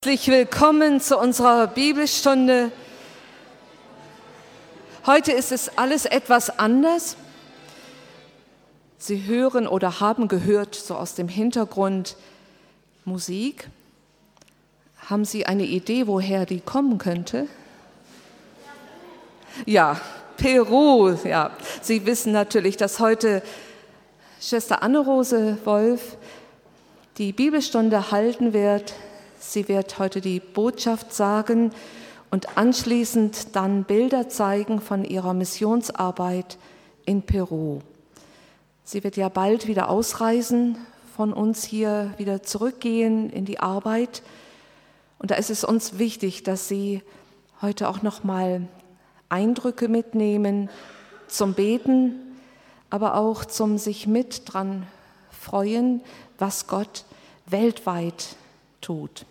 Herzlich willkommen zu unserer Bibelstunde. Heute ist es alles etwas anders. Sie hören oder haben gehört, so aus dem Hintergrund, Musik. Haben Sie eine Idee, woher die kommen könnte? Ja, Peru. Ja, Sie wissen natürlich, dass heute Schwester Anne-Rose Wolf die Bibelstunde halten wird. Sie wird heute die Botschaft sagen und anschließend dann Bilder zeigen von ihrer Missionsarbeit in Peru. Sie wird ja bald wieder ausreisen, von uns hier wieder zurückgehen in die Arbeit. Und da ist es uns wichtig, dass Sie heute auch nochmal Eindrücke mitnehmen zum Beten, aber auch zum sich mit dran freuen, was Gott weltweit tut.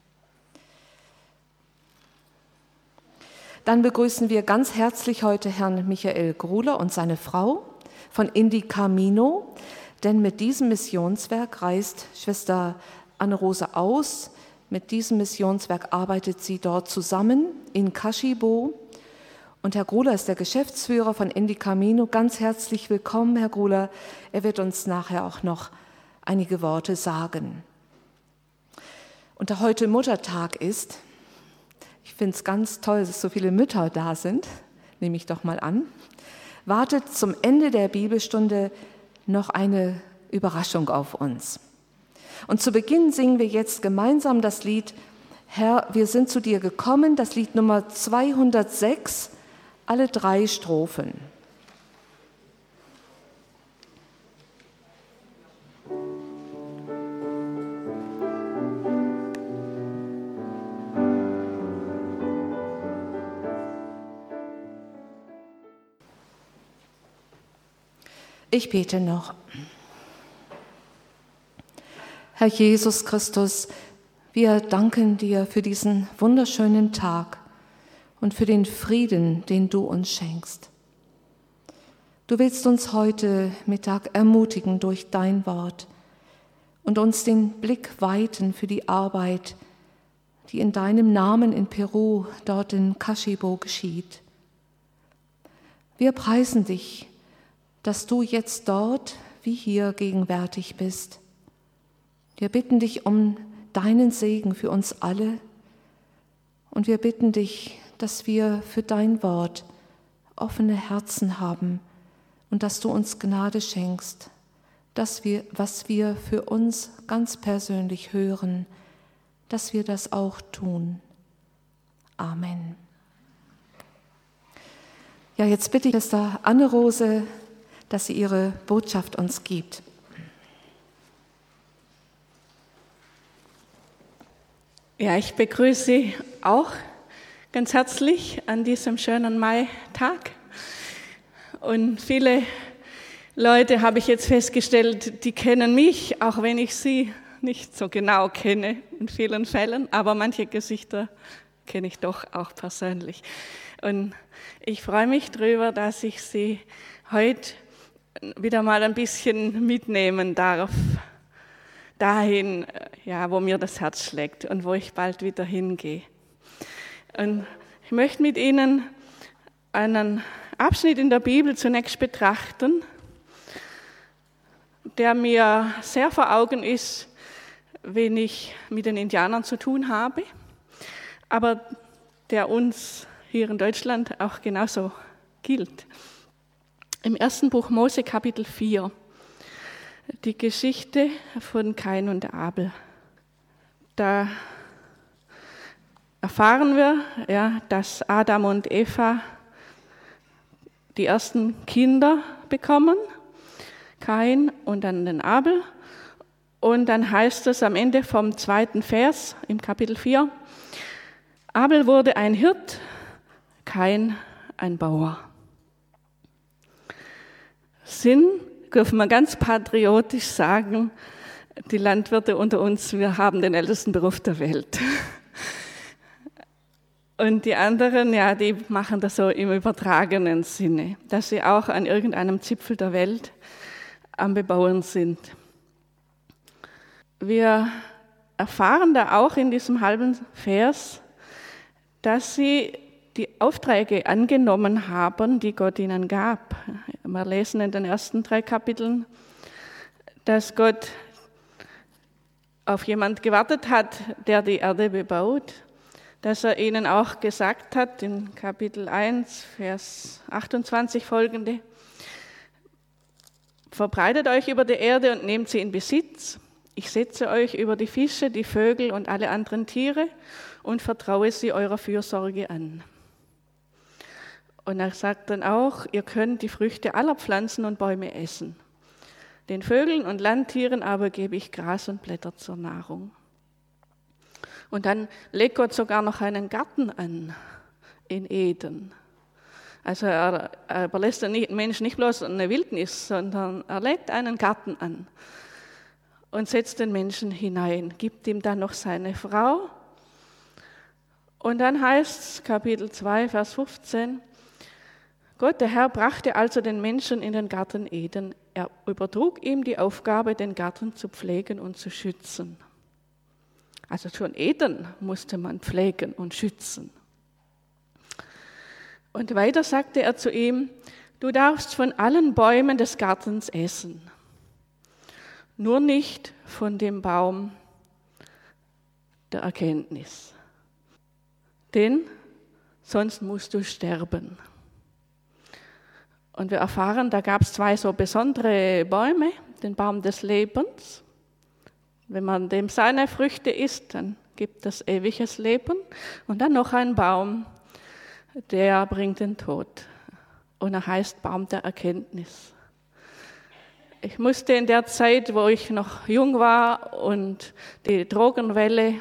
Dann begrüßen wir ganz herzlich heute Herrn Michael Gruler und seine Frau von Indi Camino, denn mit diesem Missionswerk reist Schwester Anne-Rose aus. Mit diesem Missionswerk arbeitet sie dort zusammen in Kashibo. Und Herr Gruler ist der Geschäftsführer von Indi Camino. Ganz herzlich willkommen, Herr Gruler. Er wird uns nachher auch noch einige Worte sagen. Und da heute Muttertag ist, ich finde es ganz toll, dass so viele Mütter da sind, nehme ich doch mal an, wartet zum Ende der Bibelstunde noch eine Überraschung auf uns. Und zu Beginn singen wir jetzt gemeinsam das Lied Herr, wir sind zu dir gekommen, das Lied Nummer 206, alle 3 Strophen. Ich bete noch. Herr Jesus Christus, wir danken dir für diesen wunderschönen Tag und für den Frieden, den du uns schenkst. Du willst uns heute Mittag ermutigen durch dein Wort und uns den Blick weiten für die Arbeit, die in deinem Namen in Peru, dort in Kashibo geschieht. Wir preisen dich, dass du jetzt dort wie hier gegenwärtig bist. Wir bitten dich um deinen Segen für uns alle und wir bitten dich, dass wir für dein Wort offene Herzen haben und dass du uns Gnade schenkst, dass wir, was wir für uns ganz persönlich hören, dass wir das auch tun. Amen. Ja, jetzt bitte ich Schwester Anne-Rose, dass sie ihre Botschaft uns gibt. Ja, ich begrüße Sie auch ganz herzlich an diesem schönen Maitag. Und viele Leute, habe ich jetzt festgestellt, die kennen mich, auch wenn ich sie nicht so genau kenne in vielen Fällen, aber manche Gesichter kenne ich doch auch persönlich. Und ich freue mich darüber, dass ich Sie heute wieder mal ein bisschen mitnehmen darf, dahin, ja, wo mir das Herz schlägt und wo ich bald wieder hingehe. Und ich möchte mit Ihnen einen Abschnitt in der Bibel zunächst betrachten, der mir sehr vor Augen ist, wenn ich mit den Indianern zu tun habe, aber der uns hier in Deutschland auch genauso gilt. Im 1. Buch Mose, Kapitel 4, die Geschichte von Kain und Abel. Da erfahren wir, ja, dass Adam und Eva die ersten Kinder bekommen, Kain und dann den Abel. Und dann heißt es am Ende vom 2. Vers im Kapitel 4, Abel wurde ein Hirt, Kain ein Bauer. Dürfen wir ganz patriotisch sagen, die Landwirte unter uns, wir haben den ältesten Beruf der Welt. Und die anderen, ja, die machen das so im übertragenen Sinne, dass sie auch an irgendeinem Zipfel der Welt am Bebauen sind. Wir erfahren da auch in diesem halben Vers, dass sie die Aufträge angenommen haben, die Gott ihnen gab. Wir lesen in den ersten 3 Kapiteln, dass Gott auf jemand gewartet hat, der die Erde bebaut, dass er ihnen auch gesagt hat, in Kapitel 1, Vers 28 folgende, verbreitet euch über die Erde und nehmt sie in Besitz. Ich setze euch über die Fische, die Vögel und alle anderen Tiere und vertraue sie eurer Fürsorge an. Und er sagt dann auch, ihr könnt die Früchte aller Pflanzen und Bäume essen. Den Vögeln und Landtieren aber gebe ich Gras und Blätter zur Nahrung. Und dann legt Gott sogar noch einen Garten an in Eden. Also er überlässt den Menschen nicht bloß eine Wildnis, sondern er legt einen Garten an und setzt den Menschen hinein, gibt ihm dann noch seine Frau. Und dann heißt es, Kapitel 2, Vers 15, Gott, der Herr, brachte also den Menschen in den Garten Eden. Er übertrug ihm die Aufgabe, den Garten zu pflegen und zu schützen. Also schon Eden musste man pflegen und schützen. Und weiter sagte er zu ihm, du darfst von allen Bäumen des Gartens essen, nur nicht von dem Baum der Erkenntnis, denn sonst musst du sterben. Und wir erfahren, da gab es 2 so besondere Bäume, den Baum des Lebens. Wenn man dem seine Früchte isst, dann gibt es ewiges Leben. Und dann noch ein Baum, der bringt den Tod. Und er heißt Baum der Erkenntnis. Ich musste in der Zeit, wo ich noch jung war und die Drogenwelle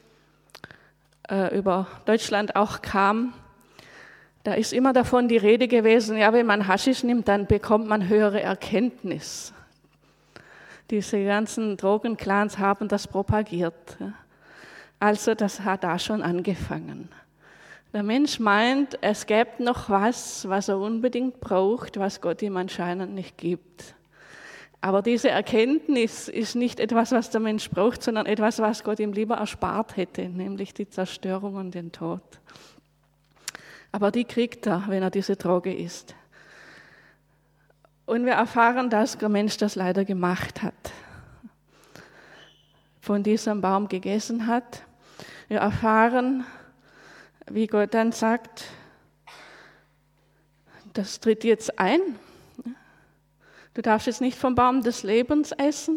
über Deutschland auch kam, da ist immer davon die Rede gewesen, ja, wenn man Haschisch nimmt, dann bekommt man höhere Erkenntnis. Diese ganzen Drogenclans haben das propagiert. Also das hat da schon angefangen. Der Mensch meint, es gäbe noch was er unbedingt braucht, was Gott ihm anscheinend nicht gibt. Aber diese Erkenntnis ist nicht etwas, was der Mensch braucht, sondern etwas, was Gott ihm lieber erspart hätte, nämlich die Zerstörung und den Tod. Aber die kriegt er, wenn er diese Droge isst. Und wir erfahren, dass der Mensch das leider gemacht hat. Von diesem Baum gegessen hat. Wir erfahren, wie Gott dann sagt, das tritt jetzt ein. Du darfst jetzt nicht vom Baum des Lebens essen,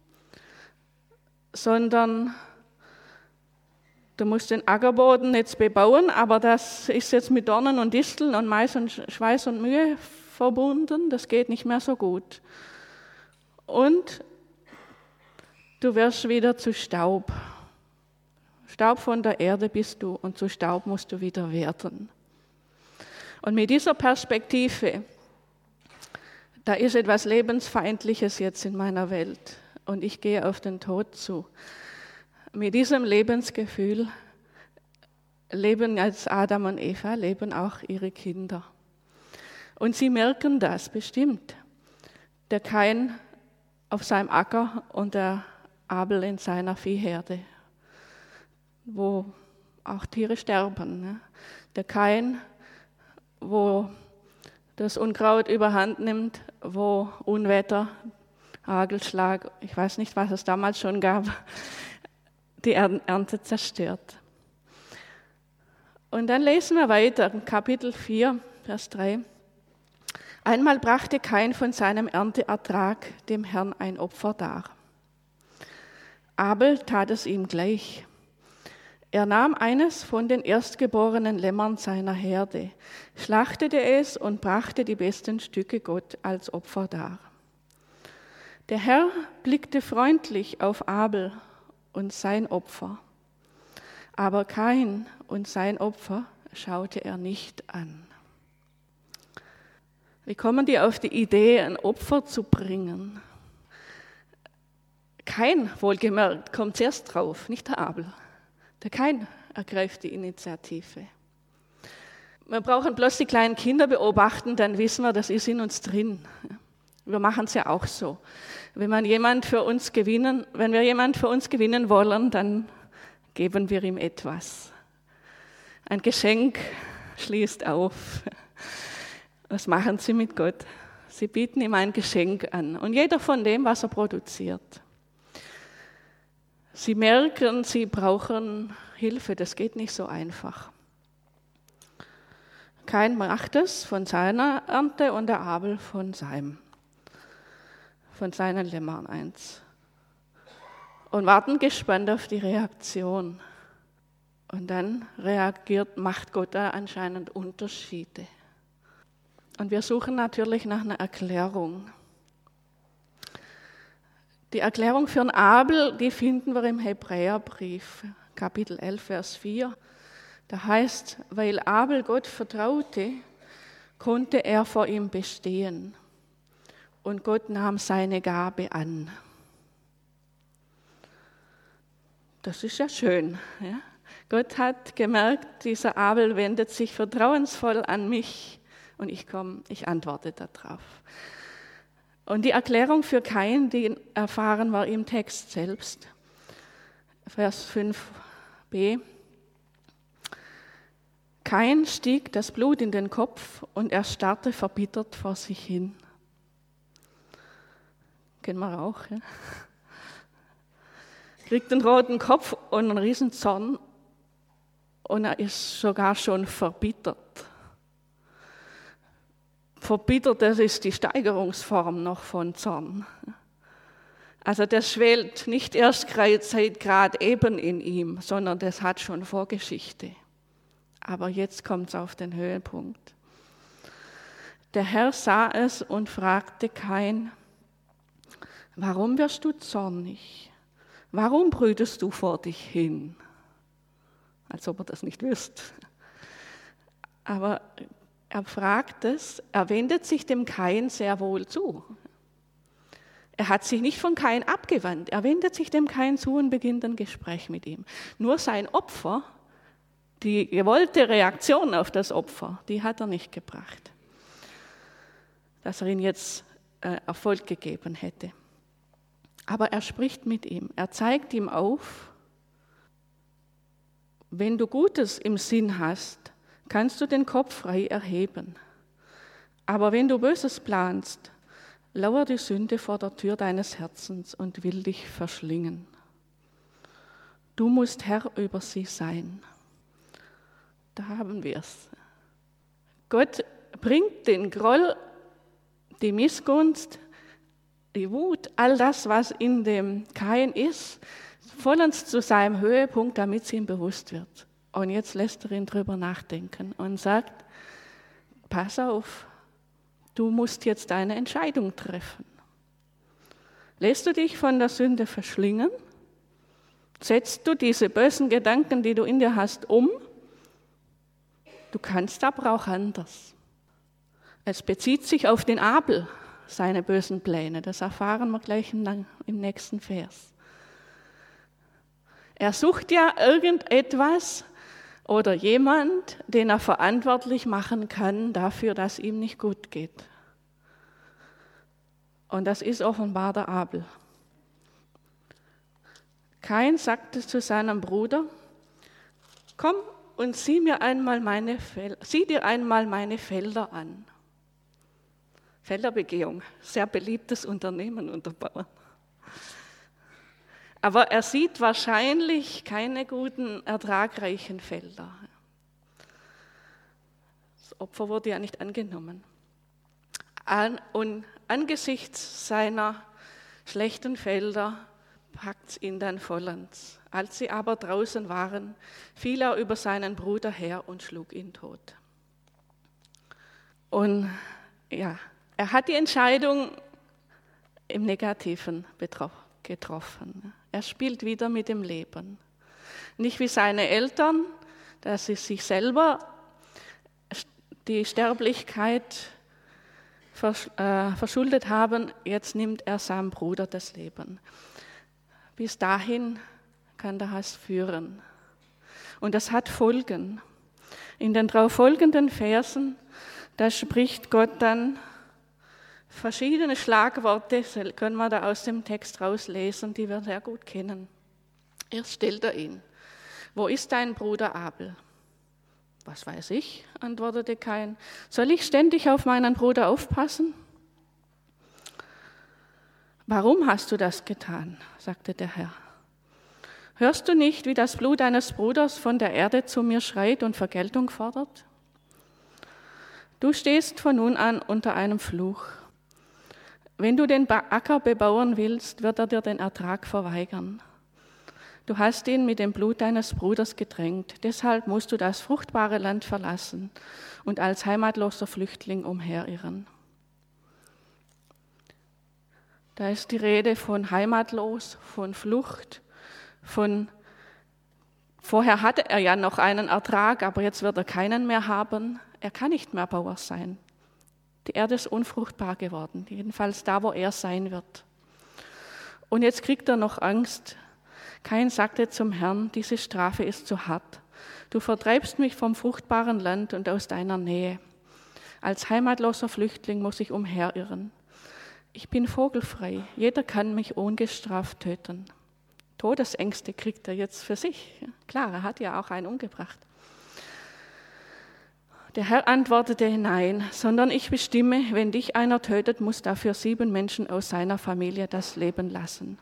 sondern du musst den Ackerboden jetzt bebauen, aber das ist jetzt mit Dornen und Disteln und Mais und Schweiß und Mühe verbunden. Das geht nicht mehr so gut. Und du wirst wieder zu Staub. Staub von der Erde bist du und zu Staub musst du wieder werden. Und mit dieser Perspektive, da ist etwas Lebensfeindliches jetzt in meiner Welt und ich gehe auf den Tod zu. Mit diesem Lebensgefühl leben als Adam und Eva, leben auch ihre Kinder. Und sie merken das bestimmt. Der Kain auf seinem Acker und der Abel in seiner Viehherde, wo auch Tiere sterben. Ne? Der Kain, wo das Unkraut überhand nimmt, wo Unwetter, Hagelschlag, ich weiß nicht, was es damals schon gab, die Ernte zerstört. Und dann lesen wir weiter, Kapitel 4, Vers 3. Einmal brachte Kain von seinem Ernteertrag dem Herrn ein Opfer dar. Abel tat es ihm gleich. Er nahm eines von den erstgeborenen Lämmern seiner Herde, schlachtete es und brachte die besten Stücke Gott als Opfer dar. Der Herr blickte freundlich auf Abel und sein Opfer, aber Kain und sein Opfer schaute er nicht an. Wie kommen die auf die Idee, ein Opfer zu bringen? Kain, wohlgemerkt, kommt zuerst drauf, nicht der Abel. Der Kain ergreift die Initiative. Wir brauchen bloß die kleinen Kinder beobachten, dann wissen wir, das ist in uns drin. Wir machen es ja auch so. Wenn wir jemand für uns gewinnen wollen, dann geben wir ihm etwas. Ein Geschenk schließt auf. Was machen Sie mit Gott? Sie bieten ihm ein Geschenk an und jeder von dem, was er produziert. Sie merken, sie brauchen Hilfe, das geht nicht so einfach. Kain macht es von seiner Ernte und der Abel von seinen Lämmern eins. Und warten gespannt auf die Reaktion. Und dann macht Gott da anscheinend Unterschiede. Und wir suchen natürlich nach einer Erklärung. Die Erklärung für den Abel, die finden wir im Hebräerbrief, Kapitel 11, Vers 4. Da heißt, weil Abel Gott vertraute, konnte er vor ihm bestehen. Und Gott nahm seine Gabe an. Das ist ja schön. Ja? Gott hat gemerkt, dieser Abel wendet sich vertrauensvoll an mich. Und ich antworte darauf. Und die Erklärung für Kain, die erfahren wir im Text selbst. Vers 5b. Kain stieg das Blut in den Kopf und er starrte verbittert vor sich hin. Kennen wir auch, ja? Kriegt einen roten Kopf und einen riesen Zorn und er ist sogar schon verbittert. Verbittert, das ist die Steigerungsform noch von Zorn. Also das schwelt nicht erst seit gerade eben in ihm, sondern das hat schon Vorgeschichte. Aber jetzt kommt es auf den Höhepunkt. Der Herr sah es und fragte Kain, warum wirst du zornig? Warum brütest du vor dich hin? Als ob er das nicht wüsste. Aber er fragt es, er wendet sich dem Kain sehr wohl zu. Er hat sich nicht von Kain abgewandt, er wendet sich dem Kain zu und beginnt ein Gespräch mit ihm. Nur sein Opfer, die gewollte Reaktion auf das Opfer, die hat er nicht gebracht. Dass er ihm jetzt Erfolg gegeben hätte. Aber er spricht mit ihm, er zeigt ihm auf, wenn du Gutes im Sinn hast, kannst du den Kopf frei erheben. Aber wenn du Böses planst, lauert die Sünde vor der Tür deines Herzens und will dich verschlingen. Du musst Herr über sie sein. Da haben wir es. Gott bringt den Groll, die Missgunst, die Wut, all das, was in dem Kain ist, vollends zu seinem Höhepunkt, damit es ihm bewusst wird. Und jetzt lässt er ihn drüber nachdenken und sagt, pass auf, du musst jetzt eine Entscheidung treffen. Lässt du dich von der Sünde verschlingen? Setzt du diese bösen Gedanken, die du in dir hast, um? Du kannst aber auch anders. Es bezieht sich auf den Abel, seine bösen Pläne. Das erfahren wir gleich im nächsten Vers. Er sucht ja irgendetwas oder jemand, den er verantwortlich machen kann dafür, dass ihm nicht gut geht. Und das ist offenbar der Abel. Kain sagte zu seinem Bruder, komm und sieh dir einmal meine Felder an. Felderbegehung, sehr beliebtes Unternehmen unter Bauern. Aber er sieht wahrscheinlich keine guten, ertragreichen Felder. Das Opfer wurde ja nicht angenommen. Und angesichts seiner schlechten Felder packt es ihn dann vollends. Als sie aber draußen waren, fiel er über seinen Bruder her und schlug ihn tot. Und ja, er hat die Entscheidung im Negativen getroffen. Er spielt wieder mit dem Leben. Nicht wie seine Eltern, dass sie sich selber die Sterblichkeit verschuldet haben, jetzt nimmt er seinem Bruder das Leben. Bis dahin kann der Hass führen. Und das hat Folgen. In den darauf folgenden Versen, da spricht Gott dann, verschiedene Schlagworte können wir da aus dem Text rauslesen, die wir sehr gut kennen. Erst stellt er ihn. Wo ist dein Bruder Abel? Was weiß ich, antwortete Kain. Soll ich ständig auf meinen Bruder aufpassen? Warum hast du das getan? Sagte der Herr. Hörst du nicht, wie das Blut deines Bruders von der Erde zu mir schreit und Vergeltung fordert? Du stehst von nun an unter einem Fluch. Wenn du den Acker bebauen willst, wird er dir den Ertrag verweigern. Du hast ihn mit dem Blut deines Bruders getränkt, deshalb musst du das fruchtbare Land verlassen und als heimatloser Flüchtling umherirren. Da ist die Rede von heimatlos, von Flucht, vorher hatte er ja noch einen Ertrag, aber jetzt wird er keinen mehr haben. Er kann nicht mehr Bauer sein. Die Erde ist unfruchtbar geworden, jedenfalls da, wo er sein wird. Und jetzt kriegt er noch Angst. Kain sagte zum Herrn, diese Strafe ist zu hart. Du vertreibst mich vom fruchtbaren Land und aus deiner Nähe. Als heimatloser Flüchtling muss ich umherirren. Ich bin vogelfrei, jeder kann mich ungestraft töten. Todesängste kriegt er jetzt für sich. Klar, er hat ja auch einen umgebracht. Der Herr antwortete, nein, sondern ich bestimme, wenn dich einer tötet, muss dafür 7 Menschen aus seiner Familie das Leben lassen.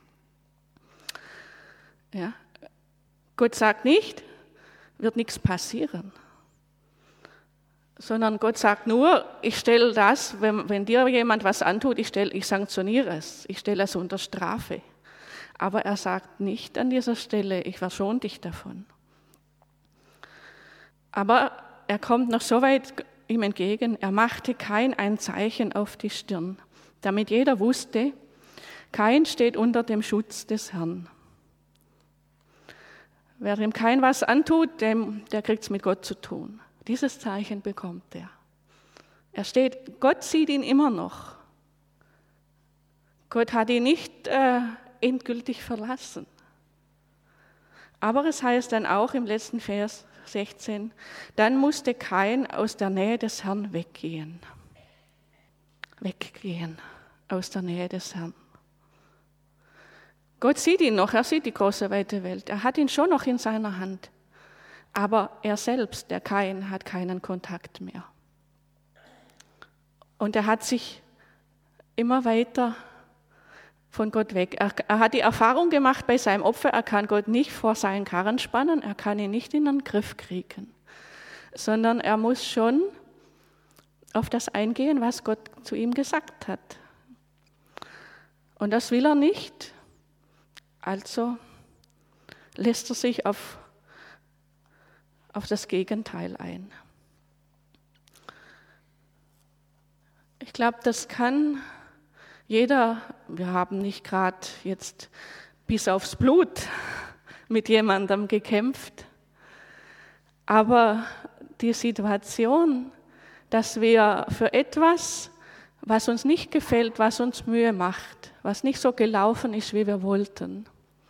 Ja. Gott sagt nicht, wird nichts passieren, sondern Gott sagt nur, ich stelle das, wenn dir jemand was antut, ich sanktioniere es, ich stelle es unter Strafe. Aber er sagt nicht an dieser Stelle, ich verschone dich davon. Aber er kommt noch so weit ihm entgegen, er machte Kain ein Zeichen auf die Stirn, damit jeder wusste, Kain steht unter dem Schutz des Herrn. Wer dem Kain was antut, der kriegt es mit Gott zu tun. Dieses Zeichen bekommt er. Er steht, Gott sieht ihn immer noch. Gott hat ihn nicht endgültig verlassen. Aber es heißt dann auch im letzten Vers 16, dann musste Kain aus der Nähe des Herrn weggehen. Weggehen aus der Nähe des Herrn. Gott sieht ihn noch, er sieht die große, weite Welt. Er hat ihn schon noch in seiner Hand. Aber er selbst, der Kain, hat keinen Kontakt mehr. Und er hat sich immer weiter von Gott weg. Er hat die Erfahrung gemacht bei seinem Opfer, er kann Gott nicht vor seinen Karren spannen, er kann ihn nicht in den Griff kriegen, sondern er muss schon auf das eingehen, was Gott zu ihm gesagt hat. Und das will er nicht. Also lässt er sich auf das Gegenteil ein. Ich glaube, das kann jeder, wir haben nicht gerade jetzt bis aufs Blut mit jemandem gekämpft, aber die Situation, dass wir für etwas, was uns nicht gefällt, was uns Mühe macht, was nicht so gelaufen ist, wie wir wollten,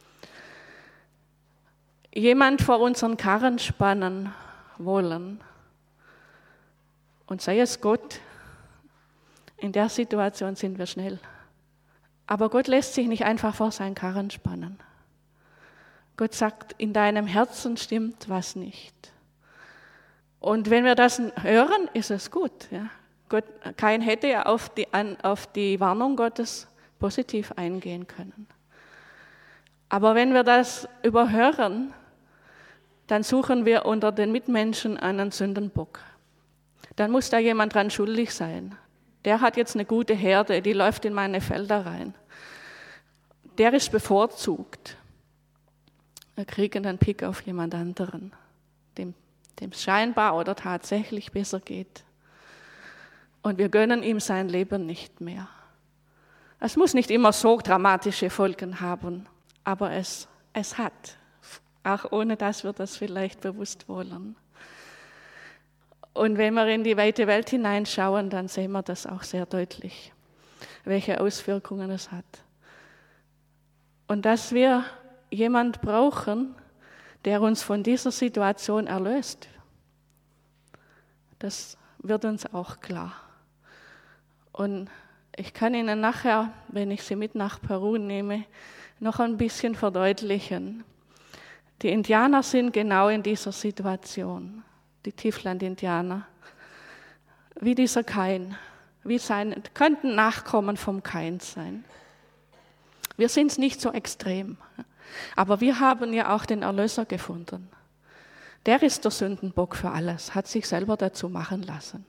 jemand vor unseren Karren spannen wollen. Und sei es Gott, in der Situation sind wir schnell. Aber Gott lässt sich nicht einfach vor seinen Karren spannen. Gott sagt, in deinem Herzen stimmt was nicht. Und wenn wir das hören, ist es gut. Ja. Kain hätte ja auf die Warnung Gottes positiv eingehen können. Aber wenn wir das überhören, dann suchen wir unter den Mitmenschen einen Sündenbock. Dann muss da jemand dran schuldig sein. Der hat jetzt eine gute Herde, die läuft in meine Felder rein. Der ist bevorzugt. Wir kriegen einen Pick auf jemand anderen, dem es scheinbar oder tatsächlich besser geht. Und wir gönnen ihm sein Leben nicht mehr. Es muss nicht immer so dramatische Folgen haben, aber es hat. Auch ohne das wir das vielleicht bewusst wollen. Und wenn wir in die weite Welt hineinschauen, dann sehen wir das auch sehr deutlich, welche Auswirkungen es hat. Und dass wir jemanden brauchen, der uns von dieser Situation erlöst, das wird uns auch klar. Und Ich kann Ihnen nachher, wenn ich Sie mit nach Peru nehme, noch ein bisschen verdeutlichen. Die Indianer sind genau in dieser Situation, die Tiefland-Indianer, wie dieser Kain, könnten Nachkommen vom Kain sein. Wir sind es nicht so extrem, aber wir haben ja auch den Erlöser gefunden. Der ist der Sündenbock für alles, hat sich selber dazu machen lassen.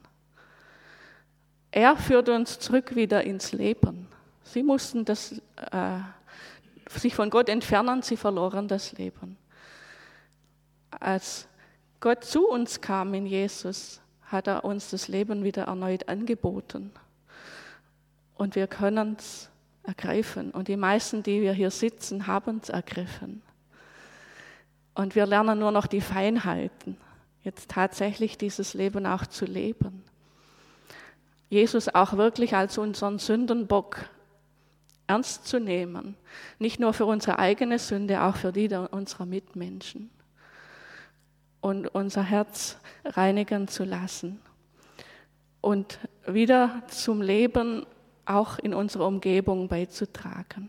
Er führt uns zurück wieder ins Leben. Sie mussten sich von Gott entfernen, sie verloren das Leben. Als Gott zu uns kam in Jesus, hat er uns das Leben wieder erneut angeboten. Und wir können es ergreifen. Und die meisten, die wir hier sitzen, haben es ergriffen. Und wir lernen nur noch die Feinheiten, jetzt tatsächlich dieses Leben auch zu leben. Jesus auch wirklich als unseren Sündenbock ernst zu nehmen. Nicht nur für unsere eigene Sünde, auch für die unserer Mitmenschen. Und unser Herz reinigen zu lassen. Und wieder zum Leben auch in unserer Umgebung beizutragen.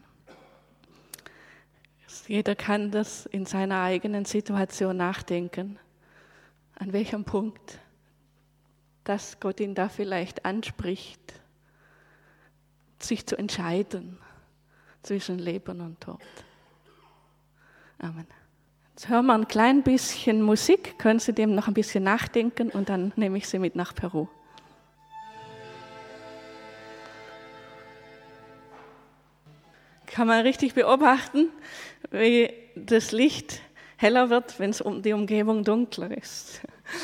Jeder kann das in seiner eigenen Situation nachdenken. An welchem Punkt, dass Gott ihn da vielleicht anspricht, sich zu entscheiden zwischen Leben und Tod. Amen. Jetzt hören wir ein klein bisschen Musik, können Sie dem noch ein bisschen nachdenken und dann nehme ich Sie mit nach Peru. Kann man richtig beobachten, wie das Licht heller wird, wenn es um die Umgebung dunkler ist.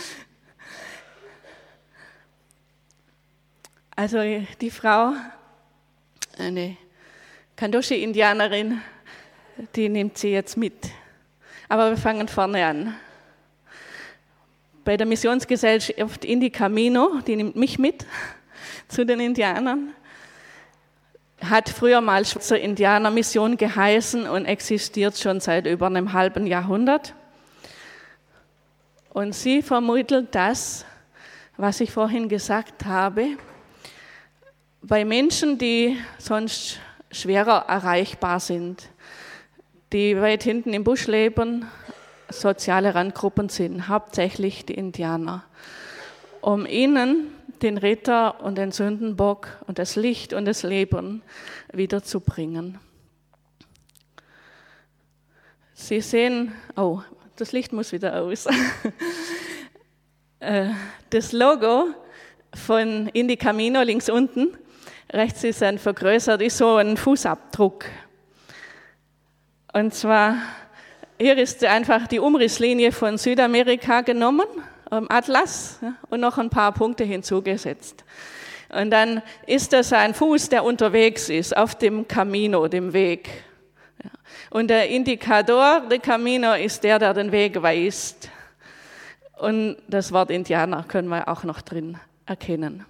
Also die Frau, eine Kandoshi-Indianerin, die nimmt sie jetzt mit. Aber wir fangen vorne an. Bei der Missionsgesellschaft Indi Camino, die nimmt mich mit zu den Indianern, hat früher mal Schweizer Indianermission geheißen und existiert schon seit über einem halben Jahrhundert. Und sie vermittelt das, was ich vorhin gesagt habe, bei Menschen, die sonst schwerer erreichbar sind, die weit hinten im Busch leben, soziale Randgruppen sind, hauptsächlich die Indianer, um ihnen den Ritter und den Sündenbock und das Licht und das Leben wiederzubringen. Sie sehen, oh, das Licht muss wieder aus. Das Logo von Indi Camino links unten, rechts ist ein vergrößert, ist so ein Fußabdruck. Und zwar, hier ist einfach die Umrisslinie von Südamerika genommen, Atlas, und noch ein paar Punkte hinzugesetzt. Und dann ist das ein Fuß, der unterwegs ist, auf dem Camino, dem Weg. Und der Indikator de Camino ist der den Weg weist. Und das Wort Indianer können wir auch noch drin erkennen.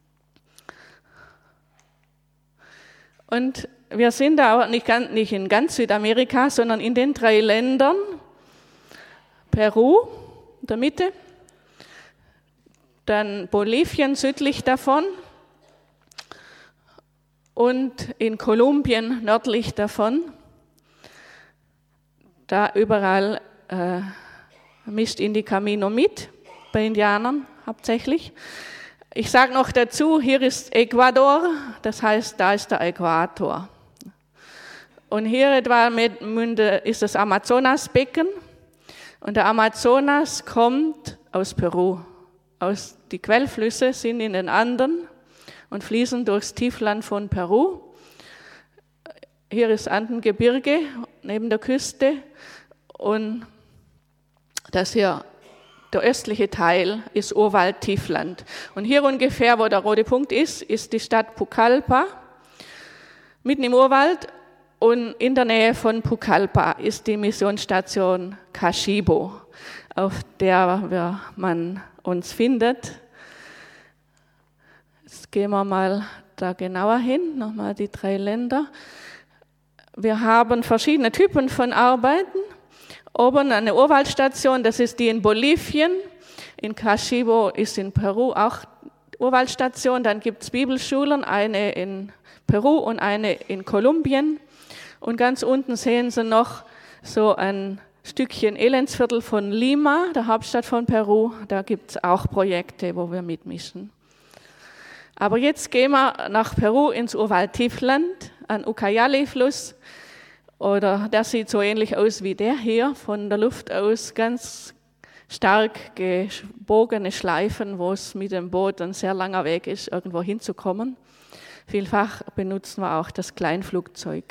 Und wir sind da aber nicht in ganz Südamerika, sondern in den 3 Ländern, Peru in der Mitte, dann Bolivien südlich davon und in Kolumbien nördlich davon. Da überall mischt Indi Camino mit, bei Indianern hauptsächlich. Ich sage noch dazu, hier ist Ecuador, das heißt, da ist der Äquator. Und hier etwa ist das Amazonasbecken. Und der Amazonas kommt aus Peru. Die Quellflüsse sind in den Anden und fließen durchs Tiefland von Peru. Hier ist Andengebirge neben der Küste. Und das hier, der östliche Teil, ist Urwald-Tiefland. Und hier ungefähr, wo der rote Punkt ist die Stadt Pucallpa, mitten im Urwald. Und in der Nähe von Pucallpa ist die Missionsstation Kashibo, auf der man uns findet. Jetzt gehen wir mal da genauer hin, nochmal die 3 Länder. Wir haben verschiedene Typen von Arbeiten. Oben eine Urwaldstation, das ist die in Bolivien. In Kashibo ist in Peru auch Urwaldstation. Dann gibt es Bibelschulen, eine in Peru und eine in Kolumbien. Und ganz unten sehen Sie noch so ein Stückchen Elendsviertel von Lima, der Hauptstadt von Peru. Da gibt es auch Projekte, wo wir mitmischen. Aber jetzt gehen wir nach Peru ins Urwald-Tiefland, an Ucayali-Fluss. Oder der sieht so ähnlich aus wie der hier, von der Luft aus ganz stark gebogene Schleifen, wo es mit dem Boot ein sehr langer Weg ist, irgendwo hinzukommen. Vielfach benutzen wir auch das Kleinflugzeug.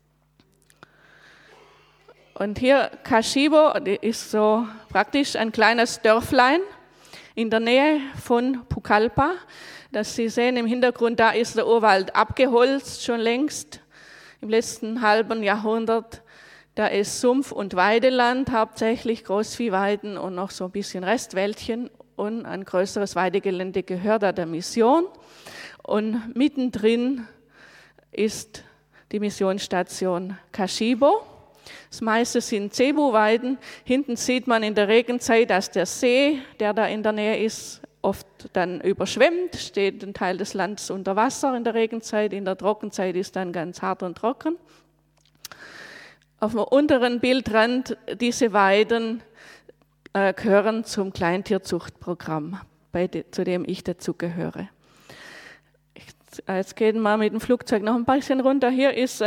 Und hier Kashibo ist so praktisch ein kleines Dörflein in der Nähe von Pucallpa. Das Sie sehen im Hintergrund, da ist der Urwald abgeholzt, schon längst im letzten halben Jahrhundert. Da ist Sumpf- und Weideland, hauptsächlich Großviehweiden und noch so ein bisschen Restwäldchen. Und ein größeres Weidegelände gehört da der Mission. Und mittendrin ist die Missionsstation Kashibo. Das meiste sind Cebu-Weiden. Hinten sieht man in der Regenzeit, dass der See, der da in der Nähe ist, oft dann überschwemmt, steht ein Teil des Landes unter Wasser in der Regenzeit. In der Trockenzeit ist dann ganz hart und trocken. Auf dem unteren Bildrand, diese Weiden gehören zum Kleintierzuchtprogramm, zu dem ich dazugehöre. Jetzt gehen wir mit dem Flugzeug noch ein bisschen runter. Hier ist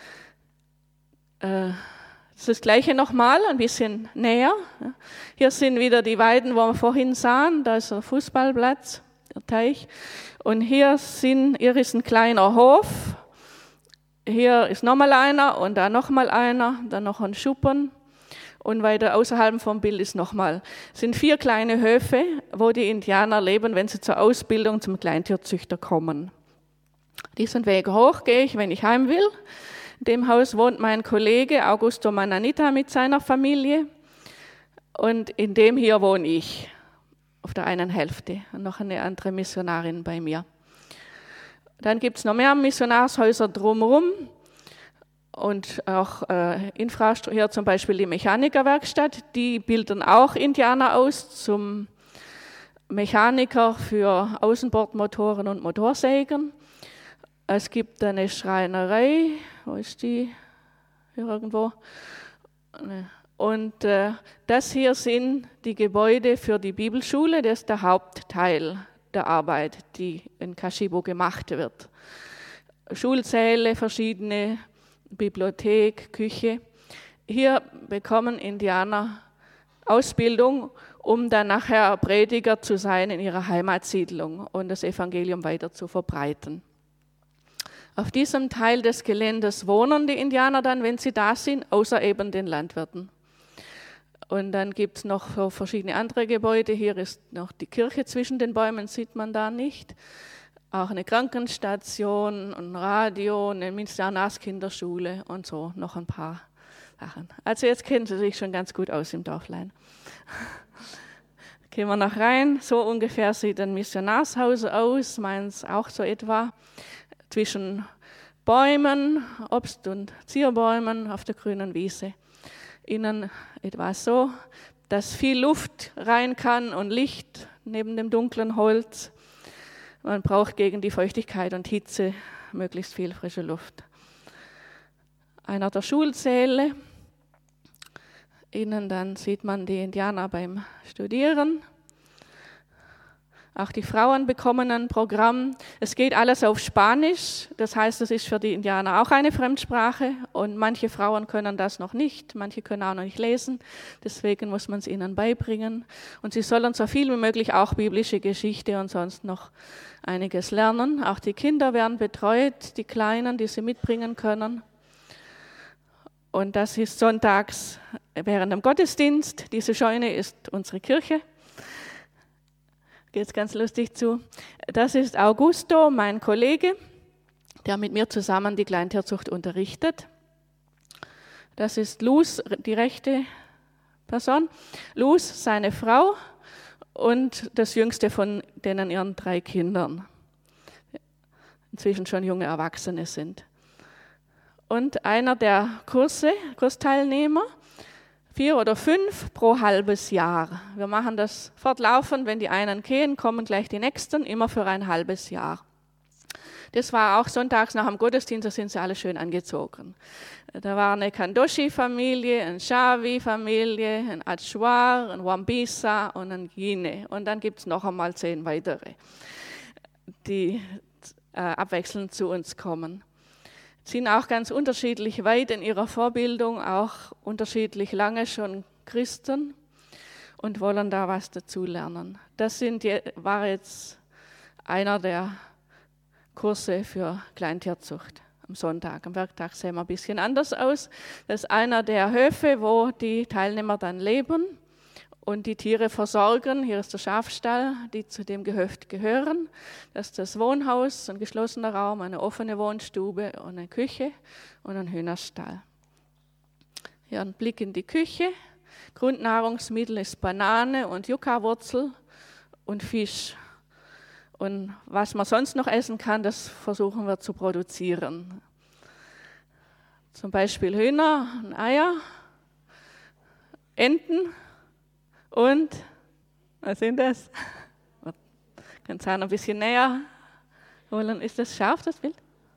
das Gleiche nochmal, ein bisschen näher. Hier sind wieder die Weiden, wo wir vorhin sahen. Da ist der Fußballplatz, der Teich. Und hier ist ein kleiner Hof. Hier ist nochmal einer und da nochmal einer, dann noch ein Schuppen. Und weiter außerhalb vom Bild sind 4 kleine Höfe, wo die Indianer leben, wenn sie zur Ausbildung zum Kleintierzüchter kommen. Diesen Weg hoch gehe ich, wenn ich heim will. In dem Haus wohnt mein Kollege Augusto Mananita mit seiner Familie. Und in dem hier wohne ich, auf der einen Hälfte. Und noch eine andere Missionarin bei mir. Dann gibt es noch mehr Missionarshäuser drumherum. Und auch Infrastruktur, hier zum Beispiel die Mechanikerwerkstatt, die bilden auch Indianer aus zum Mechaniker für Außenbordmotoren und Motorsägen. Es gibt eine Schreinerei, wo ist die? Hier irgendwo. Und das hier sind die Gebäude für die Bibelschule, das ist der Hauptteil der Arbeit, die in Kashibo gemacht wird. Schulsäle, verschiedene Bibliothek, Küche. Hier bekommen Indianer Ausbildung, um dann nachher Prediger zu sein in ihrer Heimatsiedlung und das Evangelium weiter zu verbreiten. Auf diesem Teil des Geländes wohnen die Indianer dann, wenn sie da sind, außer eben den Landwirten. Und dann gibt es noch so verschiedene andere Gebäude. Hier ist noch die Kirche zwischen den Bäumen, sieht man da nicht. Auch eine Krankenstation, ein Radio, eine Missionarskinderschule und so noch ein paar Sachen. Also jetzt kennen Sie sich schon ganz gut aus im Dorflein. Gehen wir noch rein. So ungefähr sieht ein Missionarshaus aus, meins auch so etwa. Zwischen Bäumen, Obst- und Zierbäumen auf der grünen Wiese. Innen etwa so, dass viel Luft rein kann und Licht neben dem dunklen Holz. Man braucht gegen die Feuchtigkeit und Hitze möglichst viel frische Luft. Einer der Schulsäle. Innen dann sieht man die Indianer beim Studieren. Auch die Frauen bekommen ein Programm. Es geht alles auf Spanisch, das heißt, es ist für die Indianer auch eine Fremdsprache und manche Frauen können das noch nicht, manche können auch noch nicht lesen, deswegen muss man es ihnen beibringen. Und sie sollen so viel wie möglich auch biblische Geschichte und sonst noch einiges lernen. Auch die Kinder werden betreut, die Kleinen, die sie mitbringen können. Und das ist sonntags während dem Gottesdienst. Diese Scheune ist unsere Kirche. Geht es ganz lustig zu. Das ist Augusto, mein Kollege, der mit mir zusammen die Kleintierzucht unterrichtet. Das ist Luz, die rechte Person. Luz, seine Frau und das jüngste von denen ihren 3 Kindern. Inzwischen schon junge Erwachsene sind. Und einer der Kursteilnehmer, 4 oder 5 pro halbes Jahr. Wir machen das fortlaufend, wenn die einen gehen, kommen gleich die nächsten, immer für ein halbes Jahr. Das war auch sonntags nach dem Gottesdienst, da sind sie alle schön angezogen. Da war eine Kandoshi-Familie, eine Shawi-Familie, ein Achwar, ein Wambisa und ein Gine. Und dann gibt es noch einmal 10 weitere, die abwechselnd zu uns kommen. Sind auch ganz unterschiedlich weit in ihrer Vorbildung, auch unterschiedlich lange schon Christen und wollen da was dazulernen. Das war jetzt einer der Kurse für Kleintierzucht am Sonntag. Am Werktag sehen wir ein bisschen anders aus. Das ist einer der Höfe, wo die Teilnehmer dann leben und die Tiere versorgen. Hier ist der Schafstall, die zu dem Gehöft gehören. Das ist das Wohnhaus, ein geschlossener Raum, eine offene Wohnstube und eine Küche und ein Hühnerstall. Hier ein Blick in die Küche. Grundnahrungsmittel ist Banane und Yucca-Wurzel und Fisch. Und was man sonst noch essen kann, das versuchen wir zu produzieren. Zum Beispiel Hühner und Eier, Enten und, was sind das? Kannst du ein bisschen näher holen. Ist das scharf, das Bild?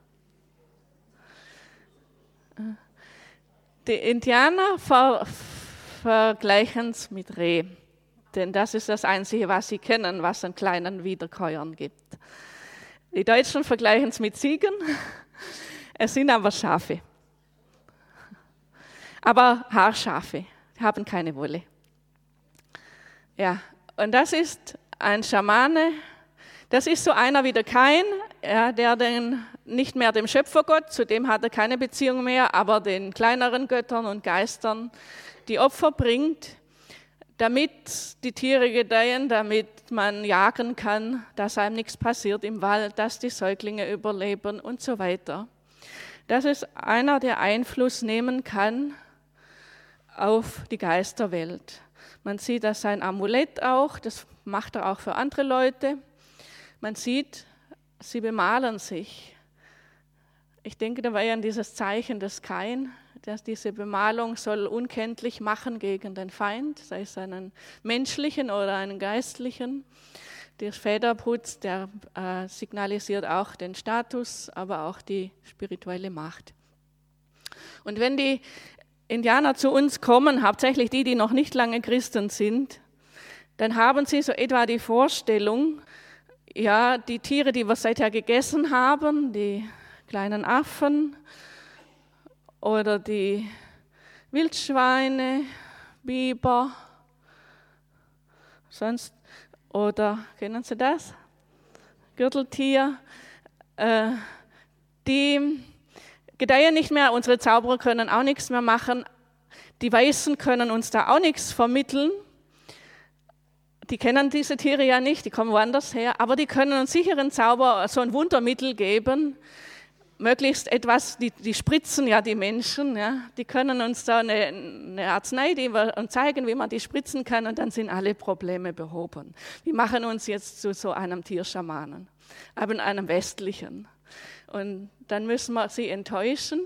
Die Indianer vergleichen es mit Reh. Denn das ist das Einzige, was sie kennen, was einen kleinen Wiederkäuern gibt. Die Deutschen vergleichen es mit Ziegen, es sind aber Schafe. Aber Haarschafe, die haben keine Wolle. Ja, und das ist ein Schamane, das ist so einer wie der Kain, ja, der nicht mehr dem Schöpfergott, zu dem hat er keine Beziehung mehr, aber den kleineren Göttern und Geistern die Opfer bringt, damit die Tiere gedeihen, damit man jagen kann, dass einem nichts passiert im Wald, dass die Säuglinge überleben und so weiter. Das ist einer, der Einfluss nehmen kann auf die Geisterwelt. Man sieht das sein Amulett auch, das macht er auch für andere Leute. Man sieht, sie bemalen sich. Ich denke dabei an dieses Zeichen des Kain, dass diese Bemalung soll unkenntlich machen gegen den Feind, sei es einen menschlichen oder einen geistlichen. Der Federputz, der signalisiert auch den Status, aber auch die spirituelle Macht. Und wenn die Indianer zu uns kommen, hauptsächlich die noch nicht lange Christen sind, dann haben sie so etwa die Vorstellung, ja, die Tiere, die wir seither gegessen haben, die kleinen Affen, oder die Wildschweine, Biber, sonst, oder kennen Sie das? Gürteltier, die gedeihen nicht mehr, unsere Zauberer können auch nichts mehr machen, die Weißen können uns da auch nichts vermitteln, die kennen diese Tiere ja nicht, die kommen woanders her, aber die können uns sicher einen Zauber, so ein Wundermittel geben, möglichst etwas, die spritzen ja die Menschen, ja, die können uns da eine Arznei uns zeigen, wie man die spritzen kann und dann sind alle Probleme behoben. Die machen uns jetzt zu so einem Tierschamanen, aber einem westlichen. Und dann müssen wir sie enttäuschen.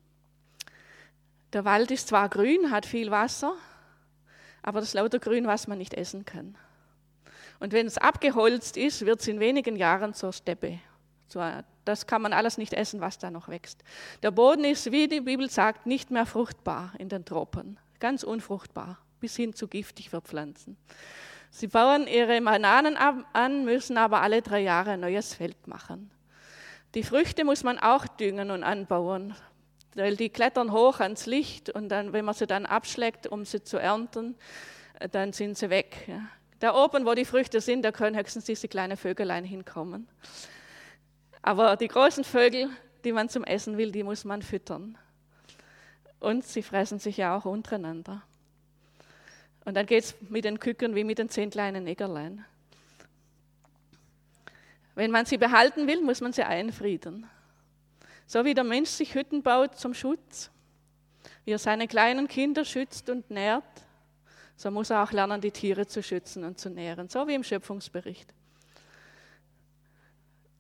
Der Wald ist zwar grün, hat viel Wasser, aber das ist lauter Grün, was man nicht essen kann. Und wenn es abgeholzt ist, wird es in wenigen Jahren zur Steppe. Das kann man alles nicht essen, was da noch wächst. Der Boden ist, wie die Bibel sagt, nicht mehr fruchtbar in den Tropen. Ganz unfruchtbar, bis hin zu giftig für Pflanzen. Sie bauen ihre Bananen an, müssen aber alle 3 Jahre ein neues Feld machen. Die Früchte muss man auch düngen und anbauen, weil die klettern hoch ans Licht und dann, wenn man sie dann abschlägt, um sie zu ernten, dann sind sie weg. Ja. Da oben, wo die Früchte sind, da können höchstens diese kleinen Vögelein hinkommen. Aber die großen Vögel, die man zum Essen will, die muss man füttern. Und sie fressen sich ja auch untereinander. Und dann geht es mit den Küken wie mit den 10 kleinen Negerlein. Wenn man sie behalten will, muss man sie einfrieden. So wie der Mensch sich Hütten baut zum Schutz, wie er seine kleinen Kinder schützt und nährt, so muss er auch lernen, die Tiere zu schützen und zu nähren, so wie im Schöpfungsbericht.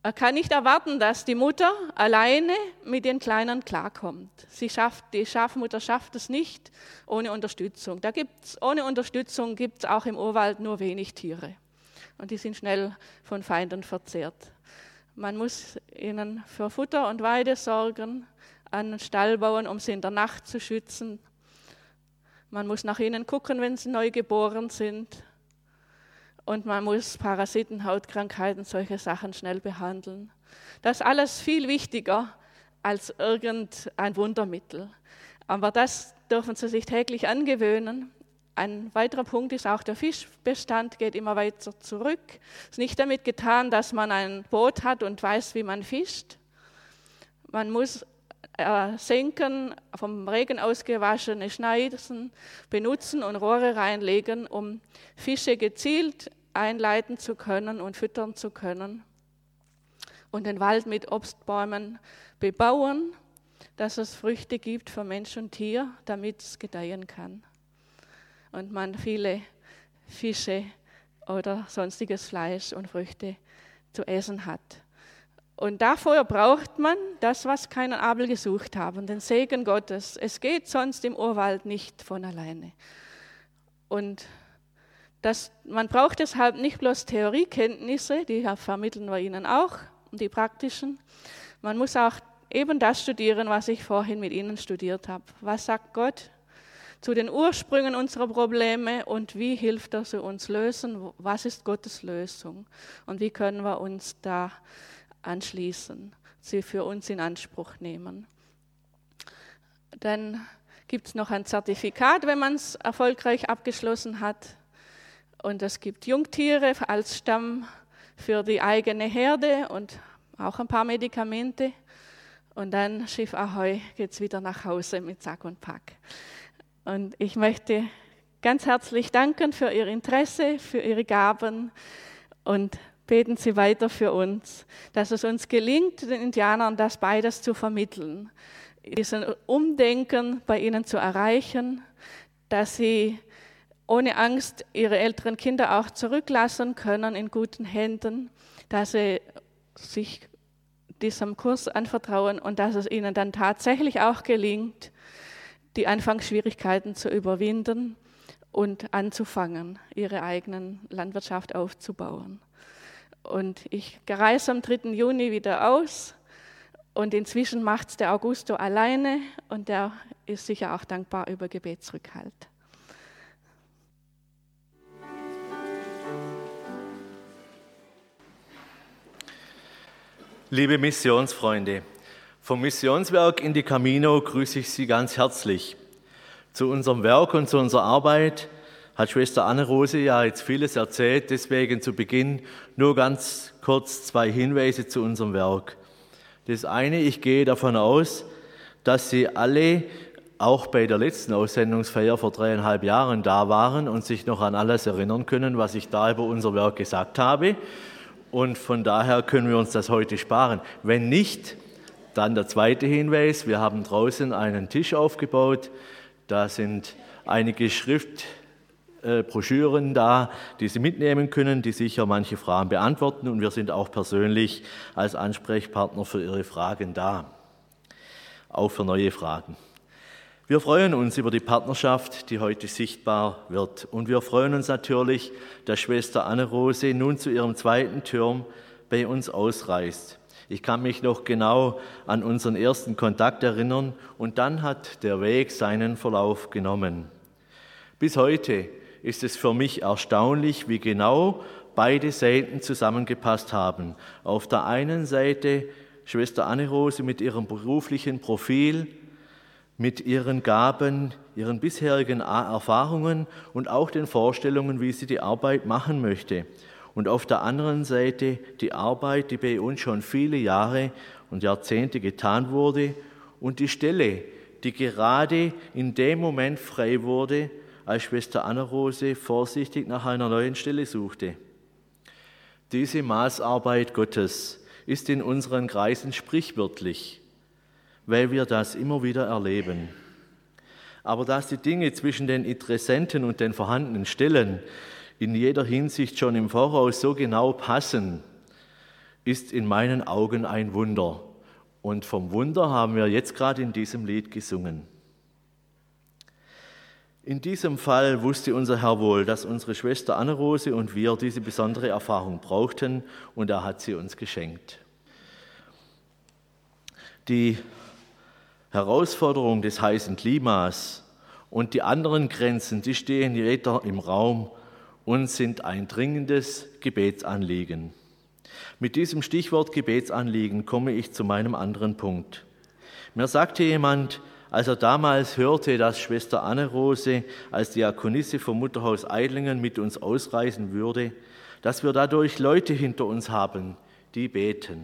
Er kann nicht erwarten, dass die Mutter alleine mit den Kleinen klarkommt. Die Schafmutter schafft es nicht ohne Unterstützung. Ohne Unterstützung gibt es auch im Urwald nur wenig Tiere. Und die sind schnell von Feinden verzehrt. Man muss ihnen für Futter und Weide sorgen, einen Stall bauen, um sie in der Nacht zu schützen. Man muss nach ihnen gucken, wenn sie neu geboren sind. Und man muss Parasiten, Hautkrankheiten, solche Sachen schnell behandeln. Das ist alles viel wichtiger als irgendein Wundermittel. Aber das dürfen Sie sich täglich angewöhnen. Ein weiterer Punkt ist auch, der Fischbestand geht immer weiter zurück. Es ist nicht damit getan, dass man ein Boot hat und weiß, wie man fischt. Man muss senken, vom Regen ausgewaschene Schneisen benutzen und Rohre reinlegen, um Fische gezielt einleiten zu können und füttern zu können. Und den Wald mit Obstbäumen bebauen, dass es Früchte gibt für Mensch und Tier, damit es gedeihen kann. Und man viele Fische oder sonstiges Fleisch und Früchte zu essen hat. Und dafür braucht man das, was keinen Abel gesucht haben, den Segen Gottes. Es geht sonst im Urwald nicht von alleine. Und man braucht deshalb nicht bloß Theoriekenntnisse, die vermitteln wir Ihnen auch, die praktischen. Man muss auch eben das studieren, was ich vorhin mit Ihnen studiert habe. Was sagt Gott zu den Ursprüngen unserer Probleme und wie hilft er sie uns lösen? Was ist Gottes Lösung? Und wie können wir uns da anschließen, sie für uns in Anspruch nehmen. Dann gibt es noch ein Zertifikat, wenn man es erfolgreich abgeschlossen hat. Und es gibt Jungtiere als Stamm für die eigene Herde und auch ein paar Medikamente. Und dann Schiff Ahoi geht es wieder nach Hause mit Sack und Pack. Und ich möchte ganz herzlich danken für Ihr Interesse, für Ihre Gaben und beten Sie weiter für uns, dass es uns gelingt, den Indianern das beides zu vermitteln, diesen Umdenken bei ihnen zu erreichen, dass sie ohne Angst ihre älteren Kinder auch zurücklassen können in guten Händen, dass sie sich diesem Kurs anvertrauen und dass es ihnen dann tatsächlich auch gelingt, die Anfangsschwierigkeiten zu überwinden und anzufangen, ihre eigene Landwirtschaft aufzubauen. Und ich reise am 3. Juni wieder aus und inzwischen macht es der Augusto alleine und der ist sicher auch dankbar über Gebetsrückhalt. Liebe Missionsfreunde, vom Missionswerk in die Camino grüße ich Sie ganz herzlich. Zu unserem Werk und zu unserer Arbeit hat Schwester Anne-Rose ja jetzt vieles erzählt, deswegen zu Beginn nur ganz kurz 2 Hinweise zu unserem Werk. Das eine, ich gehe davon aus, dass Sie alle auch bei der letzten Aussendungsfeier vor 3,5 Jahren da waren und sich noch an alles erinnern können, was ich da über unser Werk gesagt habe. Und von daher können wir uns das heute sparen. Wenn nicht, dann der zweite Hinweis, wir haben draußen einen Tisch aufgebaut, da sind einige Schriftbroschüren da, die Sie mitnehmen können, die sicher manche Fragen beantworten und wir sind auch persönlich als Ansprechpartner für Ihre Fragen da, auch für neue Fragen. Wir freuen uns über die Partnerschaft, die heute sichtbar wird und wir freuen uns natürlich, dass Schwester Anne-Rose nun zu ihrem 2. Term bei uns ausreist. Ich kann mich noch genau an unseren ersten Kontakt erinnern und dann hat der Weg seinen Verlauf genommen. Bis heute ist es für mich erstaunlich, wie genau beide Seiten zusammengepasst haben. Auf der einen Seite Schwester Anne-Rose mit ihrem beruflichen Profil, mit ihren Gaben, ihren bisherigen Erfahrungen und auch den Vorstellungen, wie sie die Arbeit machen möchte. Und auf der anderen Seite die Arbeit, die bei uns schon viele Jahre und Jahrzehnte getan wurde und die Stelle, die gerade in dem Moment frei wurde, als Schwester Anne-Rose vorsichtig nach einer neuen Stelle suchte. Diese Maßarbeit Gottes ist in unseren Kreisen sprichwörtlich, weil wir das immer wieder erleben. Aber dass die Dinge zwischen den Interessenten und den vorhandenen Stellen in jeder Hinsicht schon im Voraus so genau passen, ist in meinen Augen ein Wunder. Und vom Wunder haben wir jetzt gerade in diesem Lied gesungen. In diesem Fall wusste unser Herr wohl, dass unsere Schwester Anne-Rose und wir diese besondere Erfahrung brauchten, und er hat sie uns geschenkt. Die Herausforderung des heißen Klimas und die anderen Grenzen, die stehen jeder im Raum und sind ein dringendes Gebetsanliegen. Mit diesem Stichwort Gebetsanliegen komme ich zu meinem anderen Punkt. Mir sagte jemand, als er damals hörte, dass Schwester Anne-Rose als Diakonisse vom Mutterhaus Eidlingen mit uns ausreisen würde, dass wir dadurch Leute hinter uns haben, die beten.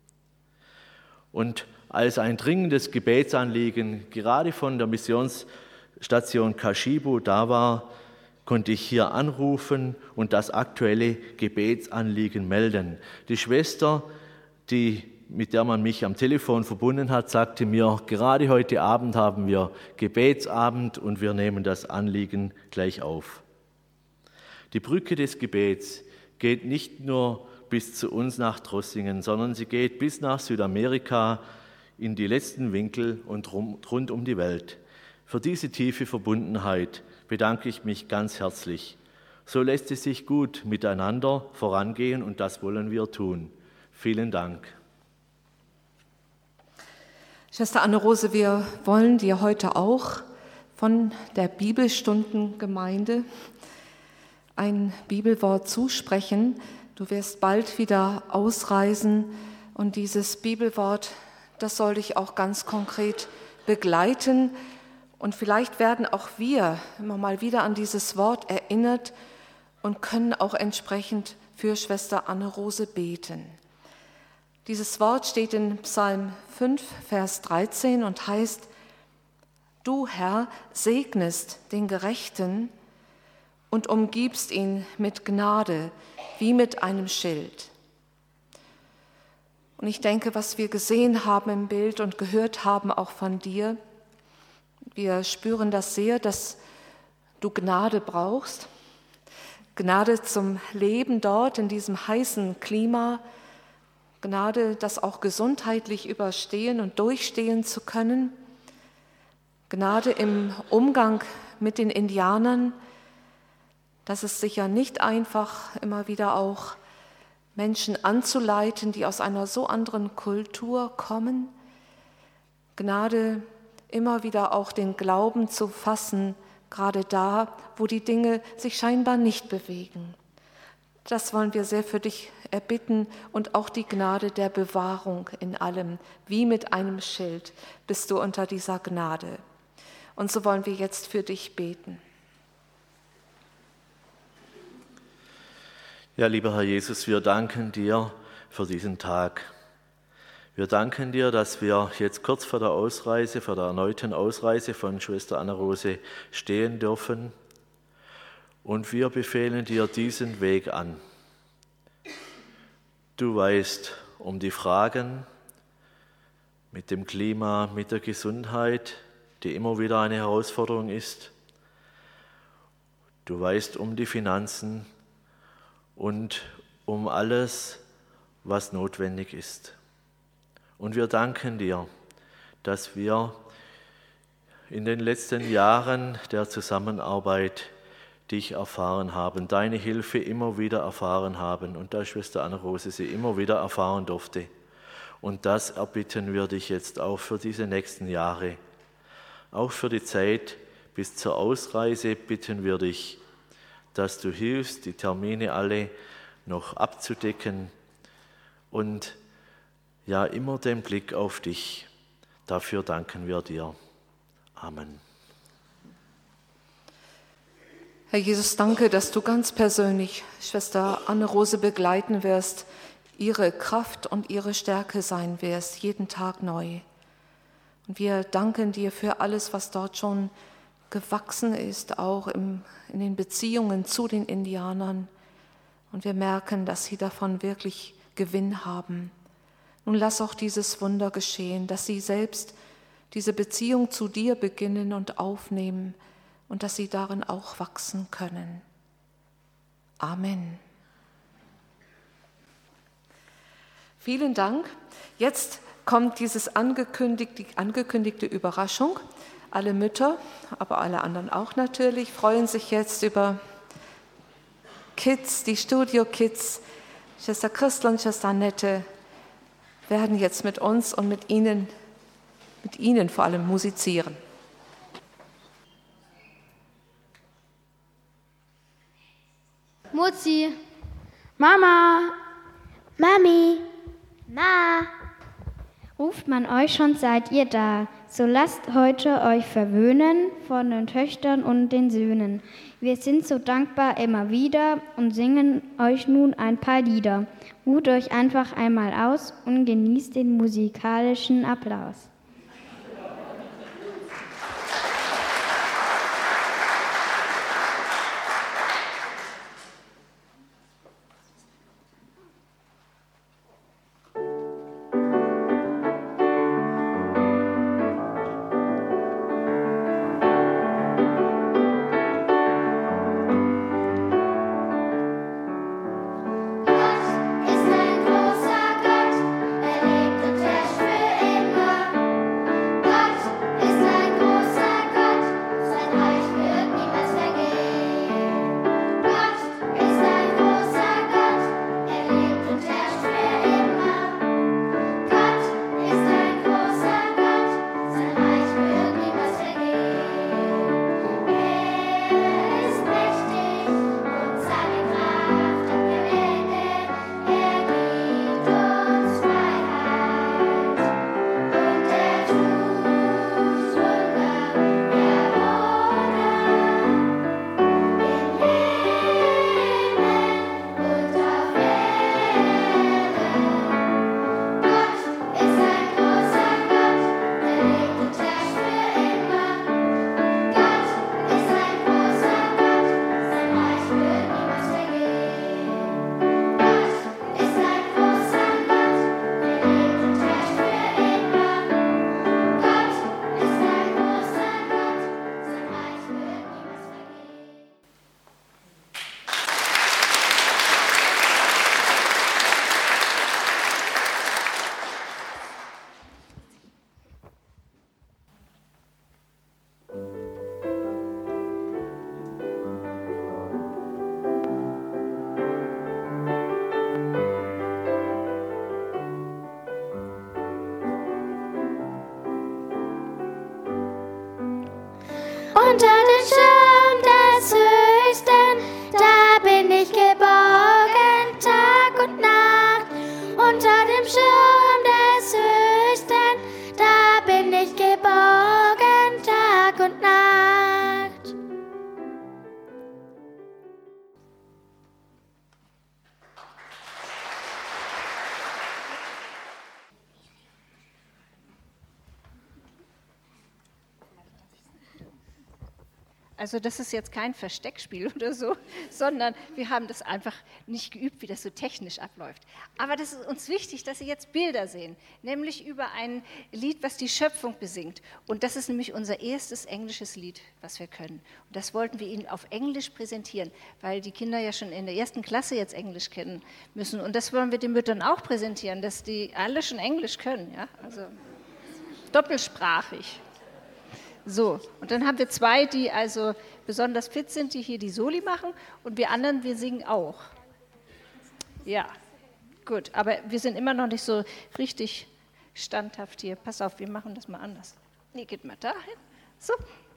Und als ein dringendes Gebetsanliegen gerade von der Missionsstation Kashibu da war, konnte ich hier anrufen und das aktuelle Gebetsanliegen melden. Die Schwester, mit der man mich am Telefon verbunden hat, sagte mir, gerade heute Abend haben wir Gebetsabend und wir nehmen das Anliegen gleich auf. Die Brücke des Gebets geht nicht nur bis zu uns nach Trossingen, sondern sie geht bis nach Südamerika in die letzten Winkel und rund um die Welt. Für diese tiefe Verbundenheit bedanke ich mich ganz herzlich. So lässt es sich gut miteinander vorangehen und das wollen wir tun. Vielen Dank. Schwester Anne-Rose, wir wollen dir heute auch von der Bibelstundengemeinde ein Bibelwort zusprechen. Du wirst bald wieder ausreisen und dieses Bibelwort, das soll dich auch ganz konkret begleiten. Und vielleicht werden auch wir immer mal wieder an dieses Wort erinnert und können auch entsprechend für Schwester Anne-Rose beten. Dieses Wort steht in Psalm 5, Vers 13 und heißt: Du, Herr, segnest den Gerechten und umgibst ihn mit Gnade wie mit einem Schild. Und ich denke, was wir gesehen haben im Bild und gehört haben auch von dir, wir spüren das sehr, dass du Gnade brauchst. Gnade zum Leben dort in diesem heißen Klima. Gnade, das auch gesundheitlich überstehen und durchstehen zu können. Gnade im Umgang mit den Indianern. Das ist sicher nicht einfach, immer wieder auch Menschen anzuleiten, die aus einer so anderen Kultur kommen. Gnade, immer wieder auch den Glauben zu fassen, gerade da, wo die Dinge sich scheinbar nicht bewegen. Das wollen wir sehr für dich erbitten und auch die Gnade der Bewahrung in allem. Wie mit einem Schild bist du unter dieser Gnade. Und so wollen wir jetzt für dich beten. Ja, lieber Herr Jesus, wir danken dir für diesen Tag. Wir danken dir, dass wir jetzt kurz vor der Ausreise, vor der erneuten Ausreise von Schwester Anne-Rose stehen dürfen. Und wir befehlen dir diesen Weg an. Du weißt um die Fragen mit dem Klima, mit der Gesundheit, die immer wieder eine Herausforderung ist. Du weißt um die Finanzen und um alles, was notwendig ist. Und wir danken dir, dass wir in den letzten Jahren der Zusammenarbeit dich erfahren haben, deine Hilfe immer wieder erfahren haben und da Schwester Anne-Rose sie immer wieder erfahren durfte. Und das erbitten wir dich jetzt auch für diese nächsten Jahre. Auch für die Zeit bis zur Ausreise bitten wir dich, dass du hilfst, die Termine alle noch abzudecken und ja, immer den Blick auf dich. Dafür danken wir dir. Amen. Herr Jesus, danke, dass du ganz persönlich Schwester Anne-Rose begleiten wirst, ihre Kraft und ihre Stärke sein wirst, jeden Tag neu. Und wir danken dir für alles, was dort schon gewachsen ist, auch in den Beziehungen zu den Indianern. Und wir merken, dass sie davon wirklich Gewinn haben. Nun lass auch dieses Wunder geschehen, dass sie selbst diese Beziehung zu dir beginnen und aufnehmen und dass sie darin auch wachsen können. Amen. Vielen Dank. Jetzt kommt die angekündigte Überraschung. Alle Mütter, aber alle anderen auch natürlich, freuen sich jetzt über Kids, die Studio-Kids. Schwester Christel und Schwester Annette werden jetzt mit uns und mit Ihnen vor allem musizieren. Muzi, Mama, Mami, Na, ruft man euch schon, seid ihr da? So lasst heute euch verwöhnen von den Töchtern und den Söhnen. Wir sind so dankbar immer wieder und singen euch nun ein paar Lieder. Ruht euch einfach einmal aus und genießt den musikalischen Applaus. Unter dem Schirm des Höchsten, da bin ich geborgen, Tag und Nacht. Unter dem Schirm des Höchsten, da bin ich geborgen, Tag und Nacht. Also das ist jetzt kein Versteckspiel oder so, sondern wir haben das einfach nicht geübt, wie das so technisch abläuft. Aber das ist uns wichtig, dass Sie jetzt Bilder sehen, nämlich über ein Lied, was die Schöpfung besingt. Und das ist nämlich unser erstes englisches Lied, was wir können. Und das wollten wir Ihnen auf Englisch präsentieren, weil die Kinder ja schon in der 1. Klasse jetzt Englisch kennen müssen. Und das wollen wir den Müttern auch präsentieren, dass die alle schon Englisch können, ja? Also doppelsprachig. So, und dann haben wir 2, die also besonders fit sind, die hier die Soli machen, und wir anderen, wir singen auch. Ja, gut, aber wir sind immer noch nicht so richtig standhaft hier. Pass auf, wir machen das mal anders. Nee, geht mal dahin. So.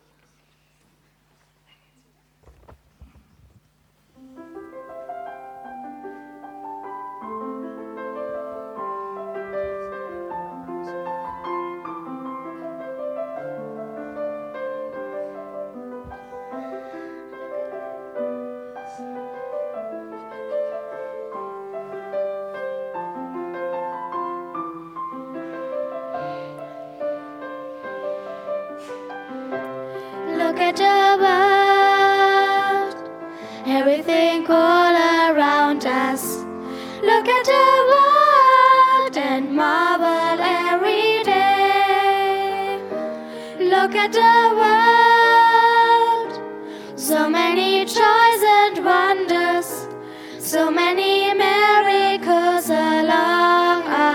Look at the world, everything all around us. Look at the world and marvel every day. Look at the world, so many joys and wonders, so many miracles along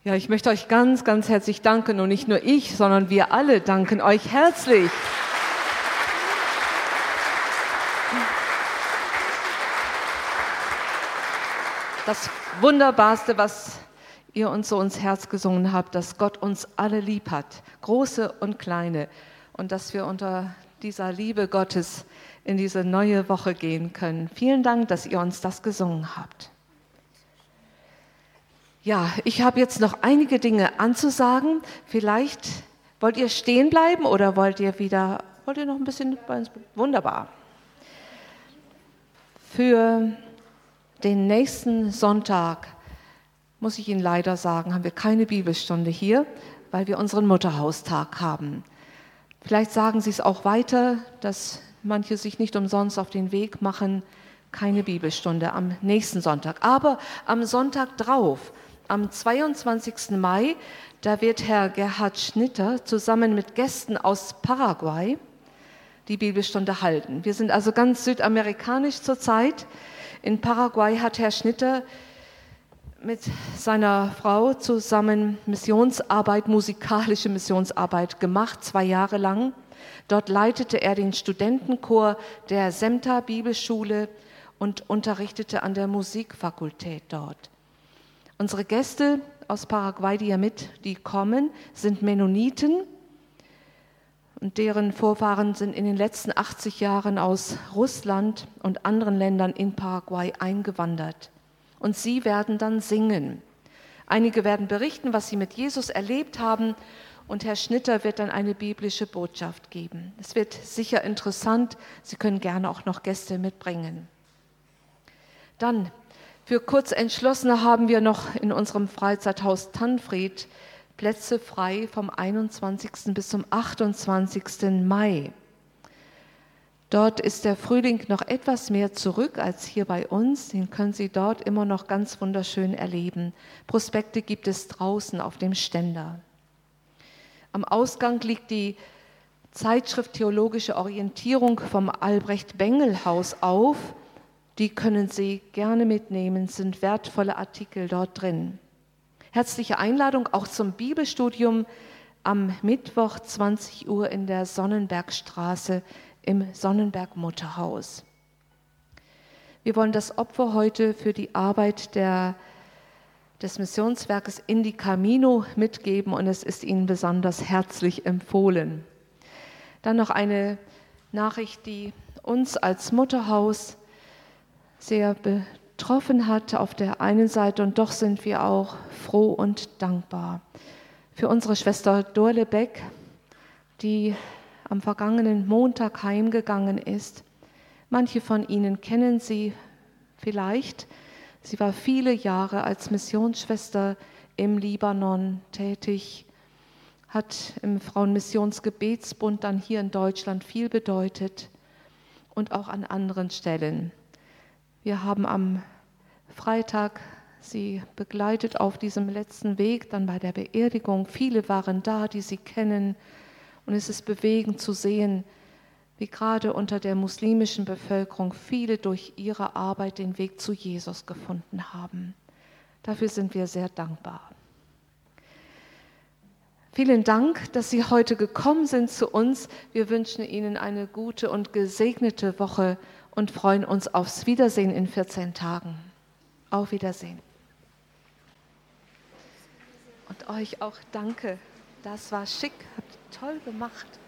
Ja, ich möchte euch ganz, ganz herzlich danken und nicht nur ich, sondern wir alle danken euch herzlich. Das Wunderbarste, was ihr uns so ins Herz gesungen habt, dass Gott uns alle lieb hat, große und kleine, und dass wir unter dieser Liebe Gottes in diese neue Woche gehen können. Vielen Dank, dass ihr uns das gesungen habt. Ja, ich habe jetzt noch einige Dinge anzusagen. Vielleicht wollt ihr stehen bleiben oder wollt ihr noch ein bisschen bei uns? Wunderbar. Für den nächsten Sonntag, muss ich Ihnen leider sagen, haben wir keine Bibelstunde hier, weil wir unseren Mutterhaustag haben. Vielleicht sagen Sie es auch weiter, dass manche sich nicht umsonst auf den Weg machen, keine Bibelstunde am nächsten Sonntag. Aber am Sonntag drauf, am 22. Mai, da wird Herr Gerhard Schnitter zusammen mit Gästen aus Paraguay die Bibelstunde halten. Wir sind also ganz südamerikanisch zurzeit. In Paraguay hat Herr Schnitter mit seiner Frau zusammen musikalische Missionsarbeit gemacht, 2 Jahre lang. Dort leitete er den Studentenchor der SEMTA Bibelschule und unterrichtete an der Musikfakultät dort. Unsere Gäste aus Paraguay, die kommen, sind Mennoniten und deren Vorfahren sind in den letzten 80 Jahren aus Russland und anderen Ländern in Paraguay eingewandert. Und sie werden dann singen. Einige werden berichten, was sie mit Jesus erlebt haben, und Herr Schnitter wird dann eine biblische Botschaft geben. Es wird sicher interessant. Sie können gerne auch noch Gäste mitbringen. Dann, für Kurzentschlossene haben wir noch in unserem Freizeithaus Tanfried Plätze frei vom 21. bis zum 28. Mai. Dort ist der Frühling noch etwas mehr zurück als hier bei uns. Den können Sie dort immer noch ganz wunderschön erleben. Prospekte gibt es draußen auf dem Ständer. Am Ausgang liegt die Zeitschrift Theologische Orientierung vom Albrecht-Bengel-Haus auf. Die können Sie gerne mitnehmen, es sind wertvolle Artikel dort drin. Herzliche Einladung auch zum Bibelstudium am Mittwoch 20 Uhr in der Sonnenbergstraße im Sonnenberg-Mutterhaus. Wir wollen das Opfer heute für die Arbeit des Missionswerkes Indi Camino mitgeben und es ist Ihnen besonders herzlich empfohlen. Dann noch eine Nachricht, die uns als Mutterhaus sehr betroffen hat auf der einen Seite, und doch sind wir auch froh und dankbar. Für unsere Schwester Dorle Beck, die am vergangenen Montag heimgegangen ist. Manche von Ihnen kennen sie vielleicht. Sie war viele Jahre als Missionsschwester im Libanon tätig, hat im Frauenmissionsgebetsbund dann hier in Deutschland viel bedeutet und auch an anderen Stellen. Wir haben am Freitag sie begleitet auf diesem letzten Weg, dann bei der Beerdigung. Viele waren da, die sie kennen. Und es ist bewegend zu sehen, wie gerade unter der muslimischen Bevölkerung viele durch ihre Arbeit den Weg zu Jesus gefunden haben. Dafür sind wir sehr dankbar. Vielen Dank, dass Sie heute gekommen sind zu uns. Wir wünschen Ihnen eine gute und gesegnete Woche und freuen uns aufs Wiedersehen in 14 Tagen. Auf Wiedersehen. Und euch auch danke. Das war schick, habt ihr toll gemacht.